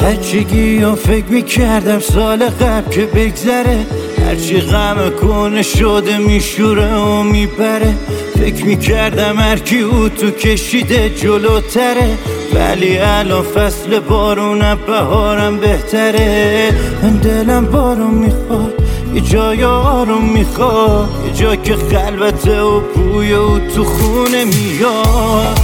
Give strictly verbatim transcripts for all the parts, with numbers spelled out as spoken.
بچگی ها فکر میکردم سال قبل که بگذره، هرچی غم کنه شده میشوره و میبره. فکر میکردم هرکی او تو کشیده جلوتره، ولی الان فصل بارونم بهارم بهتره. من دلم بارون میخواد، یه جای آروم میخواد، یه جا که خلوته و بوی او تو خونه میاد.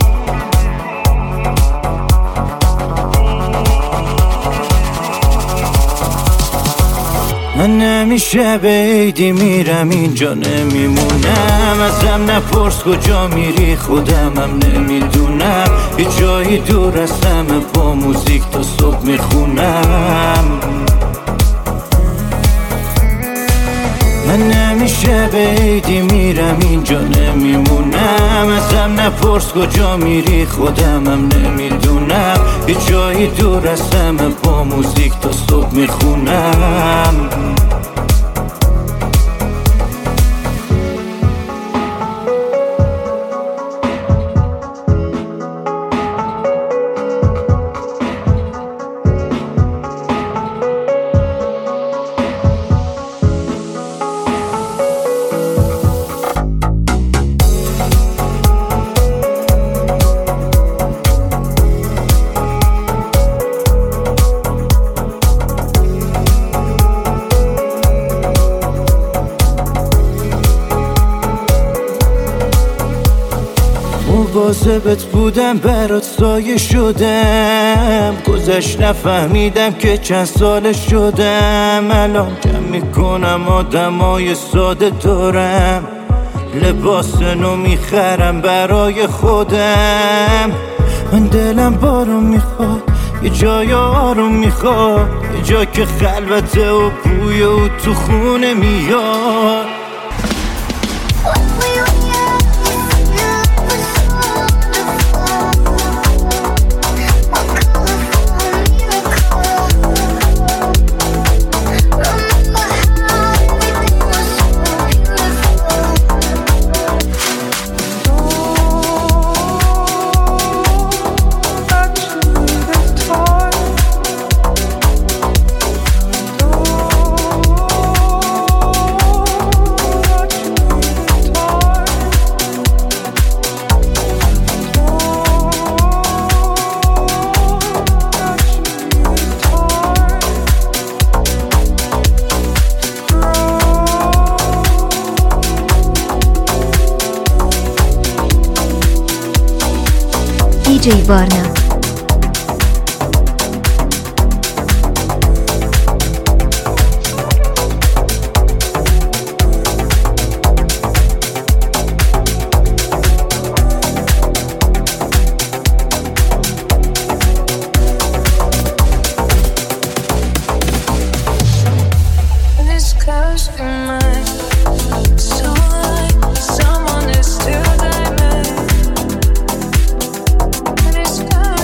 من همیشه به عیدی میرم اینجا نمیمونم، ازم نپرس کجا میری خودمم نمیدونم. یه جایی دور از همه با موزیک تا صبح میخونم. من همیشه به عیدی میرم اینجا نمیمونم، ازم نپرس کجا میری خودمم نمیدونم. یه جایی دور از همه با موزیک تا صبح میخونم. مواظبت بودم برات سایه شدم، گذشت نفهمیدم که چند سال شدم. الان جمع میکنم آدمای ساده دارم، لباس نو میخرم برای خودم. من دلم بارون میخواد، یه جای آروم میخواد، یه جا که خلوته و بوی او تو خونه میاد. دی جی وارنا. Sky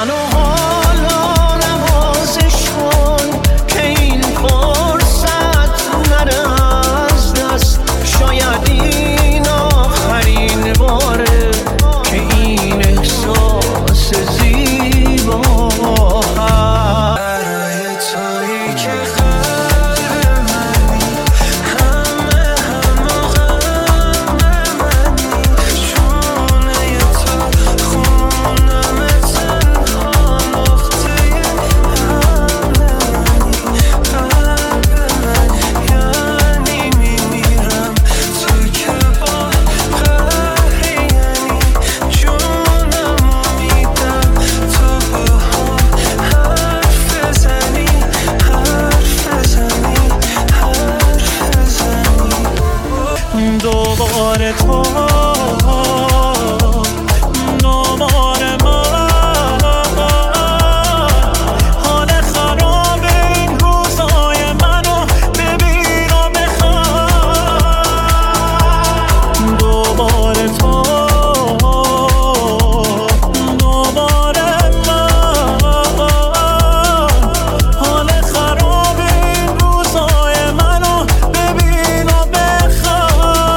منو حالا نوازش کن که این فرصت نره از دست. شاید این آخرین باره که این احساس زیبا هست. برای تویی که قلب منی، همه همه غم منی، چونه تو خونم تنها نقطه حمل منی، قلب من یعنی میمیرم تو که با قهری، یعنی جونمو میدم تو با هم حرف بزنی، حرف بزنی، حرف بزنی. دوباره تو دوباره من، حال خراب این روزای منو ببین و بخواه. دوباره تو دوباره من، حال خراب این روزای منو ببین و بخواه.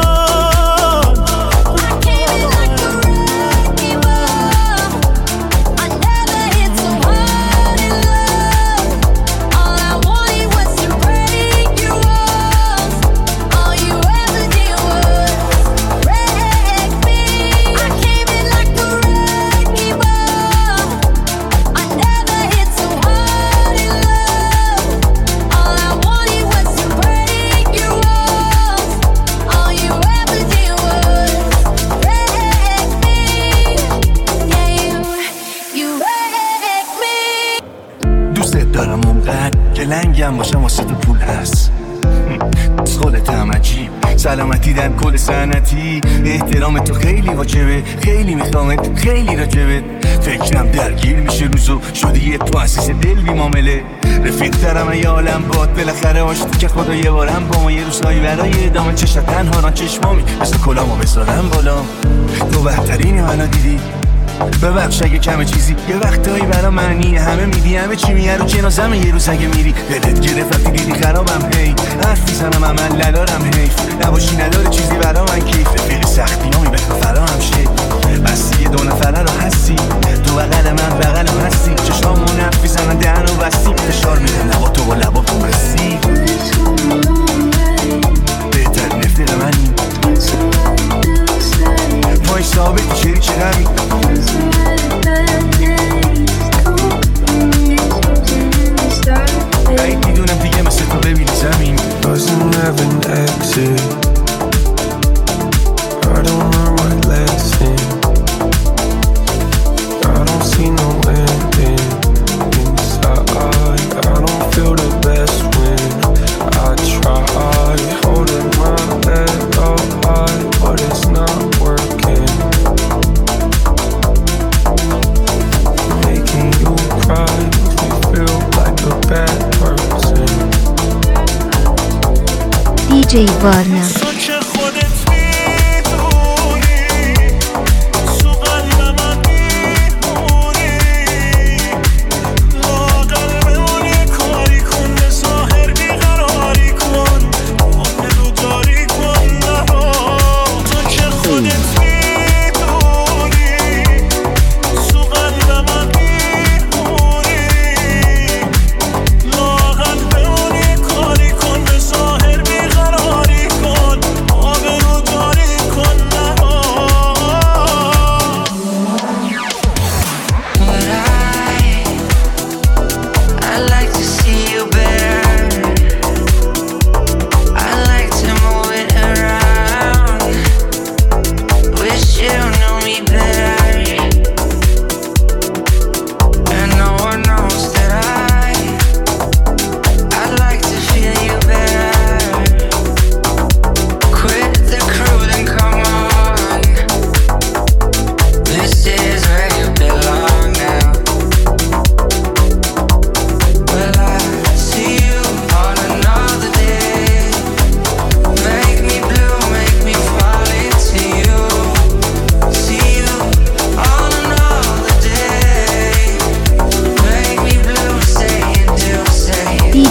دوست دارم اونقدر که لنگم باشم واسه تو پول هست. از خودت هم عجیب، سلامتی در کل سنتی، احترام تو خیلی واجبه، خیلی میخوامت، خیلی راجبت. فکرم درگیر میشه روزو، شدی یه تو اساس دل بی معامله. رفیق ترم ای عالم باد، بالاخره باشد که خدا یه بارم با ما یه روزهایی برای ادامه. چشم تنها ران چشمامی مثل کلامو بذارم بالا. تو بهترینی منو دیدی، ببخش اگه کمه چیزی، یه وقتایی برا معنی همه میدی، همه چی میه رو جنازمه. یه روز اگه میری دلت گرفت وقتی دیدی خرابم، هی حرف میزنم عمل ندارم، حیف نباشی نداره چیزی برا من کیف. رفیق سختیامی به تو فراهم شه، بسی یه دو نفره رو هستی، تو بغل من بغلم هستی. چشمامون حرف میزنن دهن و بستی، فشار میدن لبا تو و لبا تو بسی. بهترین رفیق منی، پای ثابتی شریک غمی. بعید میدونم دیگه مثل تو ببینی زمین. Doesn't have an exit, I don't learn my lesson, I don't see no ending inside, I don't feel the best when I try, holding my head up high, but it's not working, making you cry makes me feel like a bad person. دی جی وارنا. لاغر بمونی کاری کن به ظاهر بیقراری کن.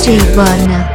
دی جی Varna.